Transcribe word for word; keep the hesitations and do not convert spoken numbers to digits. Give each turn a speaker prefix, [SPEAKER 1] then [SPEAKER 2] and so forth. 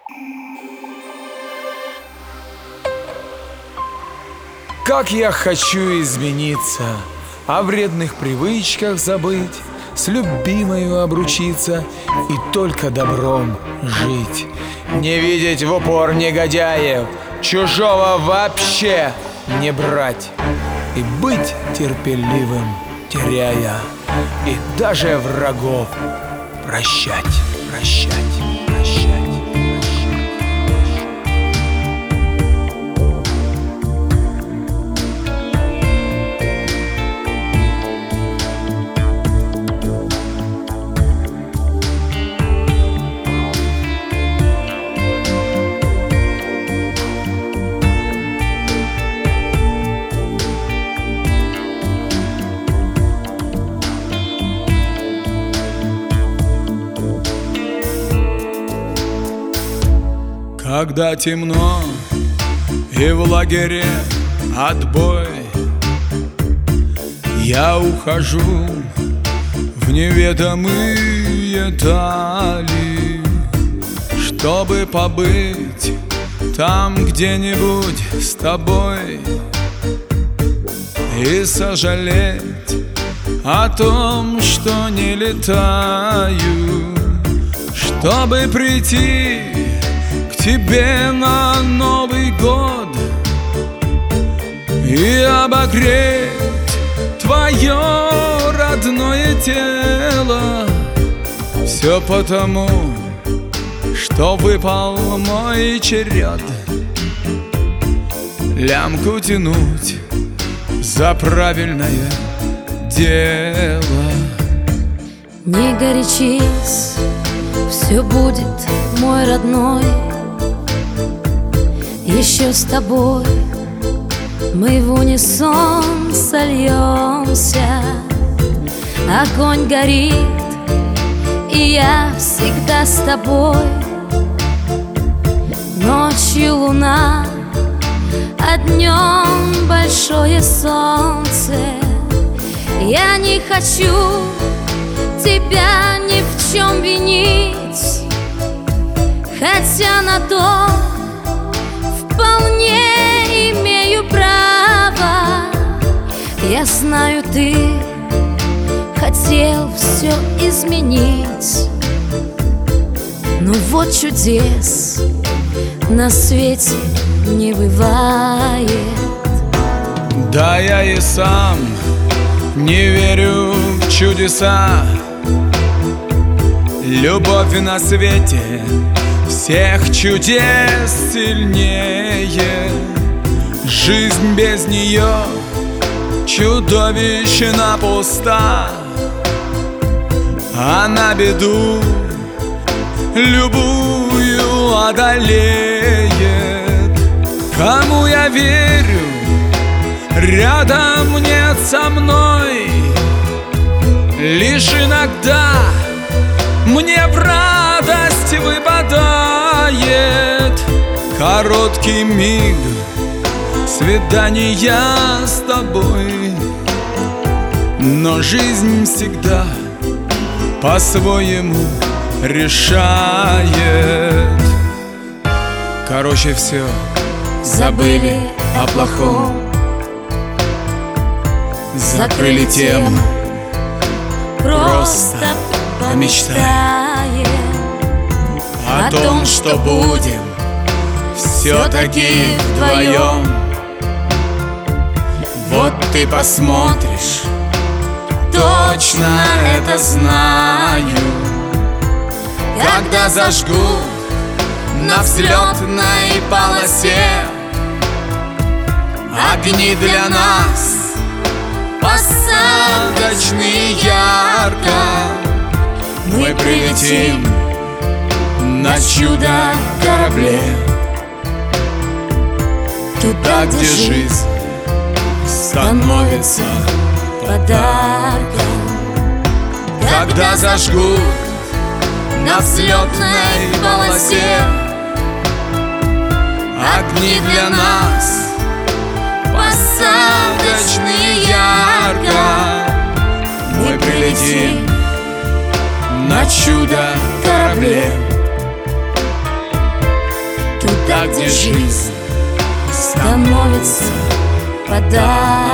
[SPEAKER 1] Как я хочу измениться, о вредных привычках забыть, с любимою обручиться и только добром жить. Не видеть в упор негодяев, чужого вообще не брать, и быть терпеливым, теряя, и даже врагов прощать, прощать, прощать.
[SPEAKER 2] Когда темно и в лагере отбой, я ухожу в неведомые дали, чтобы побыть там где-нибудь с тобой и сожалеть о том, что не летаю, чтобы прийти тебе на Новый год и обогреть твое родное тело. Все потому, что выпал мой черед лямку тянуть за правильное дело.
[SPEAKER 3] Не горячись, все будет, мой родной. Еще с тобой мы в унисон сольемся. Огонь горит, и я всегда с тобой. Ночью луна, а днем большое солнце. Я не хочу тебя ни в чем винить, хотя на то вполне имею право. Я знаю, ты хотел все изменить, но вот чудес на свете не бывает.
[SPEAKER 2] Да я и сам не верю в чудеса. Любовь на свете всех чудес сильнее. Жизнь без нее чудовищно пуста, а на беду любую одолеет. Кому я верю, рядом нет со мной. Лишь иногда мне в радость выпадает короткий миг свидания с тобой. Но жизнь всегда по-своему решает. Короче, все
[SPEAKER 3] забыли о плохом,
[SPEAKER 2] закрыли тему,
[SPEAKER 3] просто помечтаем
[SPEAKER 2] о том, что будем все-таки вдвоем. Вот ты посмотришь, точно это знаю, когда зажгут на взлетной полосе огни для нас посадочные ярко. Мы прилетим на чудо-корабле туда, где жизнь становится подарком. Когда зажгут на взлетной полосе огни для нас посадочные ярко, мы прилетим на чудо-корабле туда, где жизнь
[SPEAKER 3] становится подарком.